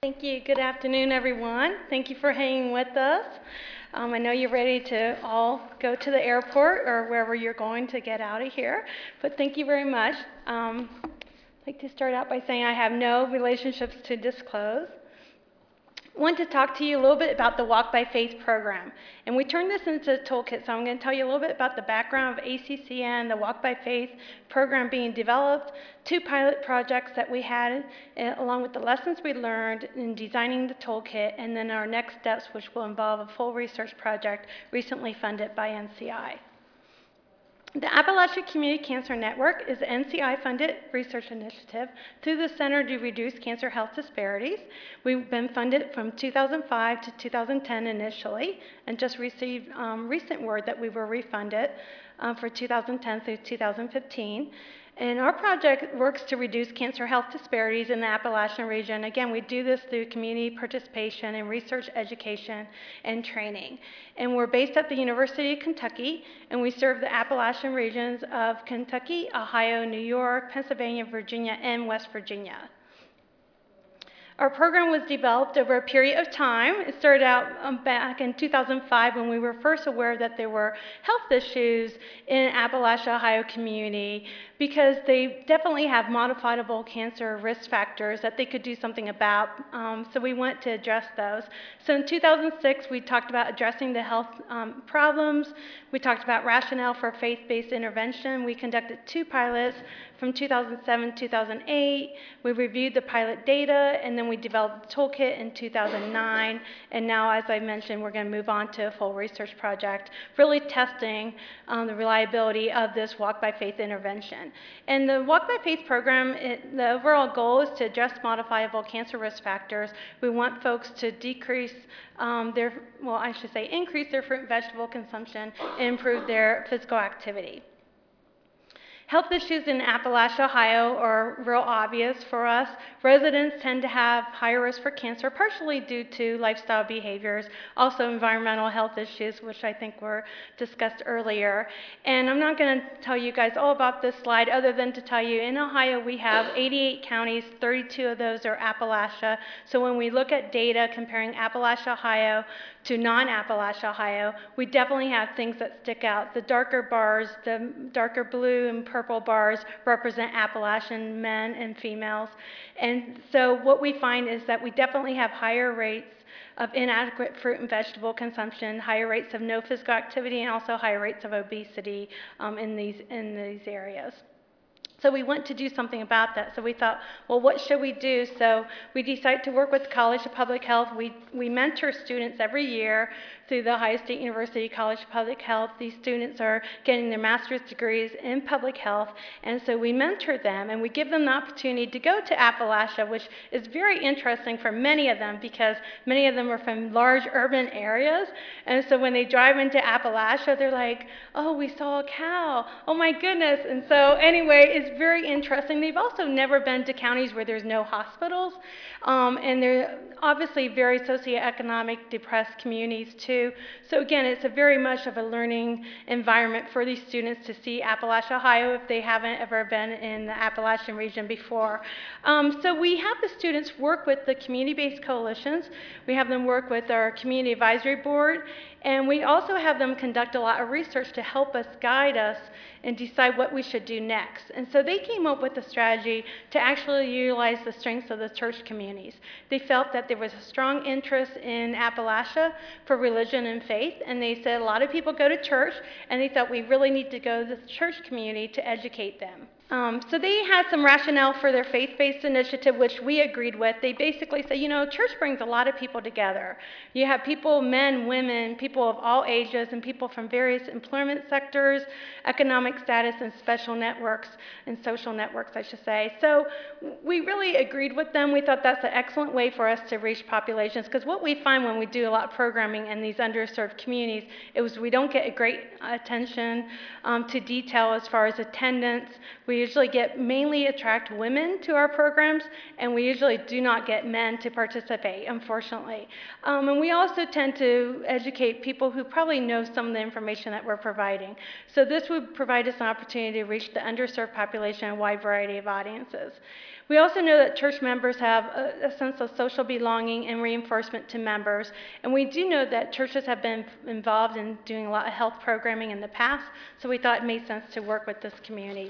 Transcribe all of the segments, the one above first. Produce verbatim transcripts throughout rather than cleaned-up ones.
Thank you. Good afternoon, everyone. Thank you for hanging with us. Um, I know you're ready to all go to the airport or wherever you're going to get out of here, but thank you very much. Um, I'd like to start out by saying I have no relationships to disclose. I want to talk to you a little bit about the Walk by Faith program. And we turned this into a toolkit, so I'm going to tell you a little bit about the background of A C C N, the Walk by Faith program being developed, two pilot projects that we had, uh, along with the lessons we learned in designing the toolkit, and then our next steps, which will involve a full research project recently funded by N C I. The Appalachia Community Cancer Network is an N C I-funded research initiative through the Center to Reduce Cancer Health Disparities. We've been funded from two thousand five to two thousand ten initially, and just received um, recent word that we were refunded uh, for two thousand ten through two thousand fifteen. And our project works to reduce cancer health disparities in the Appalachian region. Again, we do this through community participation and research education and training. And we're based at the University of Kentucky, and we serve the Appalachian regions of Kentucky, Ohio, New York, Pennsylvania, Virginia, and West Virginia. Our program was developed over a period of time. It started out um, back in two thousand five when we were first aware that there were health issues in Appalachia, Ohio community, because they definitely have modifiable cancer risk factors that they could do something about. Um, so we went to address those. So in two thousand six, we talked about addressing the health um, problems. We talked about rationale for faith-based intervention. We conducted two pilots from two thousand seven to two thousand eight. We reviewed the pilot data, and then we developed the toolkit in two thousand nine. And now, as I mentioned, we're going to move on to a full research project, really testing um, the reliability of this Walk by Faith intervention. And the Walk by Faith program, it, the overall goal is to address modifiable cancer risk factors. We want folks to decrease um, their, well, I should say increase their fruit and vegetable consumption and improve their physical activity. Health issues in Appalachia, Ohio are real obvious for us. Residents tend to have higher risk for cancer, partially due to lifestyle behaviors, also environmental health issues, which I think were discussed earlier. And I'm not going to tell you guys all about this slide other than to tell you in Ohio we have eighty-eight counties, thirty-two of those are Appalachia. So when we look at data comparing Appalachia, Ohio to non-Appalachia, Ohio, we definitely have things that stick out. The darker bars, the darker blue and purple bars represent Appalachian men and females. And so what we find is that we definitely have higher rates of inadequate fruit and vegetable consumption, higher rates of no physical activity, and also higher rates of obesity um, in these, in these areas. So we want to do something about that. So we thought, well, what should we do? So we decided to work with the College of Public Health. We, we mentor students every year through the Ohio State University College of Public Health. These students are getting their master's degrees in public health. And so we mentor them, and we give them the opportunity to go to Appalachia, which is very interesting for many of them because many of them are from large urban areas. And so when they drive into Appalachia, they're like, oh, we saw a cow. Oh, my goodness. And so anyway, it's very interesting. They've also never been to counties where there's no hospitals, um, and they're obviously very socioeconomic depressed communities too. So again, it's a very much of a learning environment for these students to see Appalachia, Ohio, if they haven't ever been in the Appalachian region before. Um, so we have the students work with the community-based coalitions. We have them work with our community advisory board, and we also have them conduct a lot of research to help us guide us and decide what we should do next. And so they came up with a strategy to actually utilize the strengths of the church communities. They felt that there was a strong interest in Appalachia for religion and faith, and they said a lot of people go to church, and they thought we really need to go to the church community to educate them. Um, so they had some rationale for their faith-based initiative, which we agreed with. They basically say, you know, church brings a lot of people together. You have people, men, women, people of all ages, and people from various employment sectors, economic status, and special networks, and social networks, I should say. So we really agreed with them. We thought that's an excellent way for us to reach populations, because what we find when we do a lot of programming in these underserved communities is we don't get a great attention um, to detail as far as attendance. We usually get mainly attract women to our programs, and we usually do not get men to participate, unfortunately. Um, and we also tend to educate people who probably know some of the information that we're providing. So this would provide us an opportunity to reach the underserved population and a wide variety of audiences. We also know that church members have a, a sense of social belonging and reinforcement to members, and we do know that churches have been involved in doing a lot of health programming in the past, so we thought it made sense to work with this community.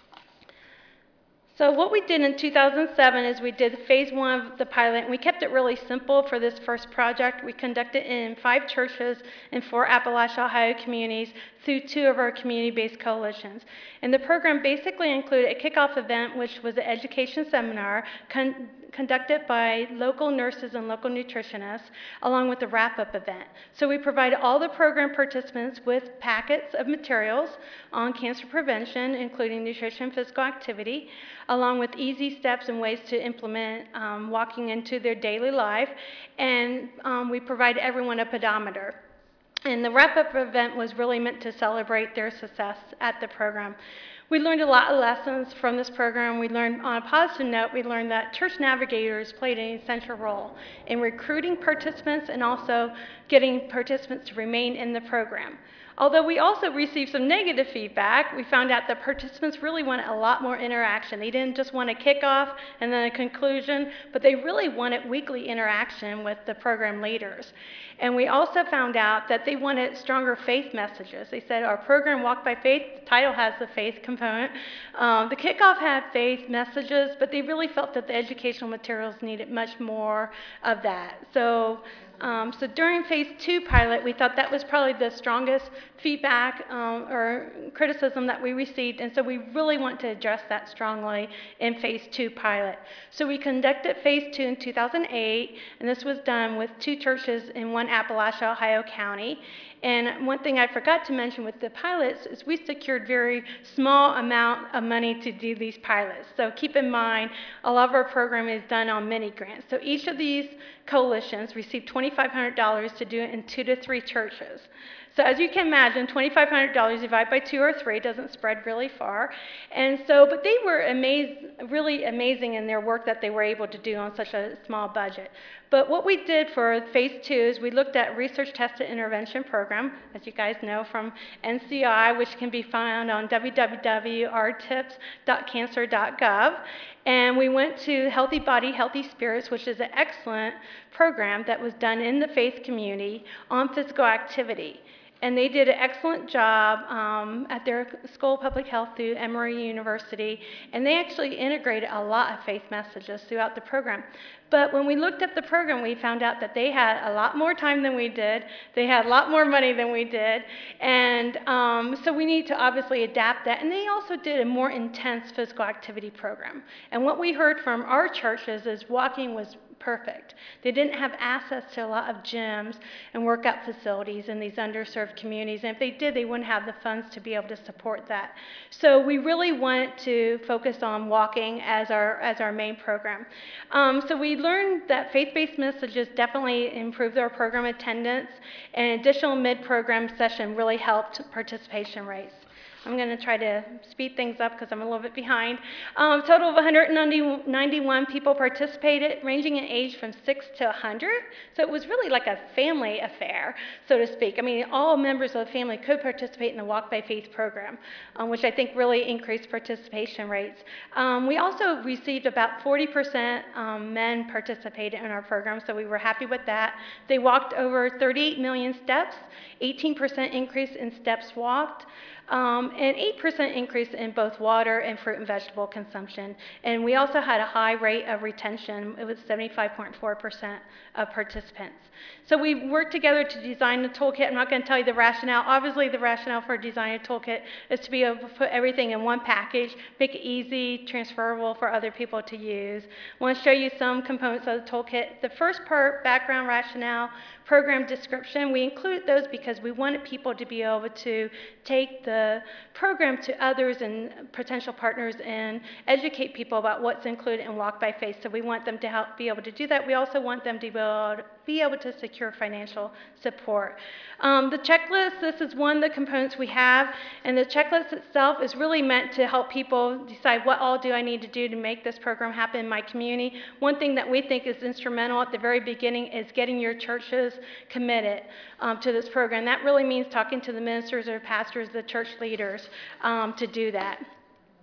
So what we did in two thousand seven is we did phase one of the pilot, and we kept it really simple for this first project. We conducted it in five churches in four Appalachia, Ohio communities through two of our community-based coalitions. And the program basically included a kickoff event, which was an education seminar con conducted by local nurses and local nutritionists, along with a wrap-up event. So we provided all the program participants with packets of materials on cancer prevention, including nutrition and physical activity, along with easy steps and ways to implement um, walking into their daily life. And um, we provide everyone a pedometer. And the wrap-up event was really meant to celebrate their success at the program. We learned a lot of lessons from this program. We learned, on a positive note, we learned that church navigators played an essential role in recruiting participants and also getting participants to remain in the program. Although we also received some negative feedback, we found out that participants really wanted a lot more interaction. They didn't just want a kickoff and then a conclusion, but they really wanted weekly interaction with the program leaders. And we also found out that they wanted stronger faith messages. They said our program, Walk by Faith, the title has the faith component. Um, the kickoff had faith messages, but they really felt that the educational materials needed much more of that. So. Um, so during phase two pilot, we thought that was probably the strongest feedback um, or criticism that we received, and so we really want to address that strongly in phase two pilot. So we conducted phase two in two thousand eight, and this was done with two churches in one Appalachia, Ohio county. And one thing I forgot to mention with the pilots is we secured very small amount of money to do these pilots. So keep in mind, a lot of our program is done on mini grants. So each of these coalitions received twenty-five hundred dollars to do it in two to three churches. So as you can imagine, twenty-five hundred dollars divided by two or three doesn't spread really far. And so, but they were amazed, really amazing in their work that they were able to do on such a small budget. But what we did for phase two is we looked at research-tested intervention program, as you guys know, from N C I, which can be found on w w w dot r tips dot cancer dot gov. And we went to Healthy Body, Healthy Spirits, which is an excellent program that was done in the faith community on physical activity. And they did an excellent job um, at their School of Public Health through Emory University, and they actually integrated a lot of faith messages throughout the program. But when we looked at the program, we found out that they had a lot more time than we did. They had a lot more money than we did. And um, so we need to obviously adapt that. And they also did a more intense physical activity program. And what we heard from our churches is walking was perfect. They didn't have access to a lot of gyms and workout facilities in these underserved communities. And if they did, they wouldn't have the funds to be able to support that. So we really wanted to focus on walking as our, as our main program. Um, so we learned that faith-based messages definitely improved our program attendance, and additional mid-program session really helped participation rates. I'm going to try to speed things up because I'm a little bit behind. Um, total of one hundred ninety-one people participated, ranging in age from six to one hundred. So it was really like a family affair, so to speak. I mean, all members of the family could participate in the Walk by Faith program, um, which I think really increased participation rates. Um, we also received about forty percent um, men participated in our program, so we were happy with that. They walked over thirty-eight million steps, eighteen percent increase in steps walked. Um, and eight percent increase in both water and fruit and vegetable consumption. And we also had a high rate of retention. It was seventy-five point four percent of participants. So we worked together to design the toolkit. I'm not going to tell you the rationale. Obviously, the rationale for designing a toolkit is to be able to put everything in one package, make it easy, transferable for other people to use. I want to show you some components of the toolkit. The first part, background rationale, program description, we included those because we wanted people to be able to take the program to others and potential partners and educate people about what's included in Walk by Faith. So we want them to help be able to do that. We also want them to be able to, be able to secure financial support. Um, the checklist, this is one of the components we have, and the checklist itself is really meant to help people decide what all do I need to do to make this program happen in my community. One thing that we think is instrumental at the very beginning is getting your churches committed um, to this program. That really means talking to the ministers or pastors, the church leaders, um, to do that.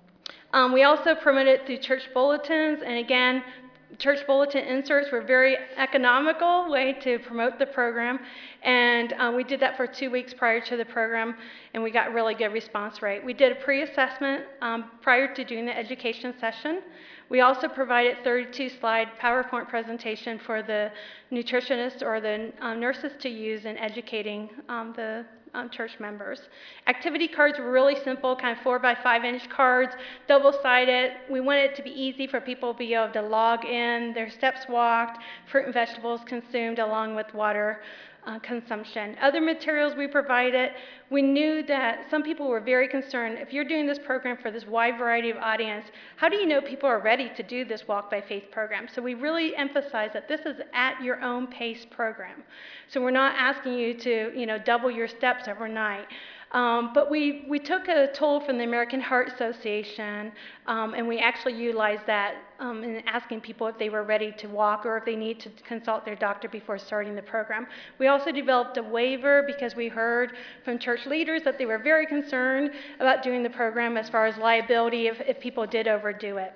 Um, we also promote it through church bulletins, and again, church bulletin inserts were a very economical way to promote the program, and uh, we did that for two weeks prior to the program, and we got really good response rate. We did a pre-assessment um, prior to doing the education session. We also provided thirty-two slide PowerPoint presentation for the nutritionists or the um, nurses to use in educating um, the Um, church members. Activity cards were really simple, kind of four by five inch cards, double-sided. We wanted it to be easy for people to be able to log in, their steps walked, fruit and vegetables consumed, along with water uh, consumption. Other materials we provided, we knew that some people were very concerned, if you're doing this program for this wide variety of audience, how do you know people are ready to do this Walk by Faith program? So we really emphasize that this is at your own pace program. So we're not asking you to, you know, double your steps overnight. Um, but we, we took a tool from the American Heart Association, um, and we actually utilized that um, in asking people if they were ready to walk or if they need to consult their doctor before starting the program. We also developed a waiver because we heard from church leaders that they were very concerned about doing the program as far as liability if, if people did overdo it.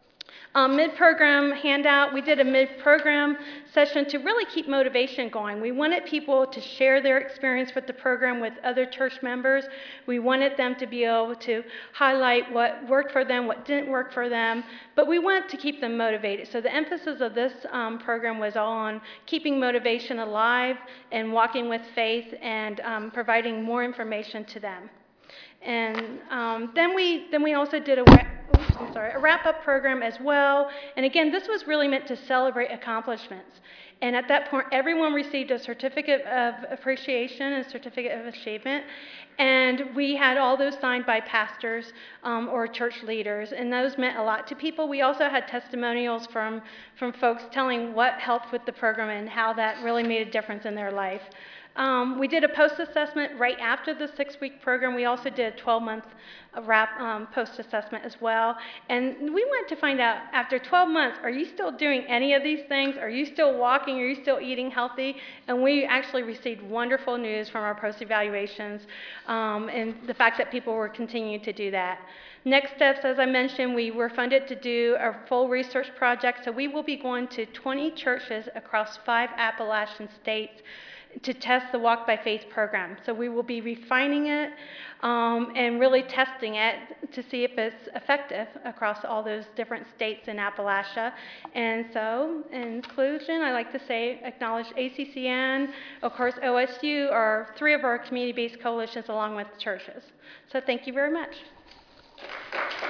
Um, mid-program handout, we did a mid-program session to really keep motivation going. We wanted people to share their experience with the program with other church members. We wanted them to be able to highlight what worked for them, what didn't work for them, but we wanted to keep them motivated. So the emphasis of this um, program was all on keeping motivation alive and walking with faith and um, providing more information to them. And um, then we then we also did a oops, I'm sorry, a wrap-up program as well. And again, this was really meant to celebrate accomplishments. And at that point, everyone received a certificate of appreciation and certificate of achievement. And we had all those signed by pastors um, or church leaders, and those meant a lot to people. We also had testimonials from, from folks telling what helped with the program and how that really made a difference in their life. Um, we did a post-assessment right after the six-week program. We also did a twelve-month wrap um, post-assessment as well. And we wanted to find out, after twelve months, are you still doing any of these things? Are you still walking? Are you still eating healthy? And we actually received wonderful news from our post-evaluations um, and the fact that people were continuing to do that. Next steps, as I mentioned, we were funded to do a full research project. So we will be going to twenty churches across five Appalachian states to test the Walk by Faith program. So we will be refining it um, and really testing it to see if it's effective across all those different states in Appalachia. And so, in conclusion, I'd like to say, acknowledge A C C N, of course, O S U are three of our community-based coalitions along with churches. So thank you very much.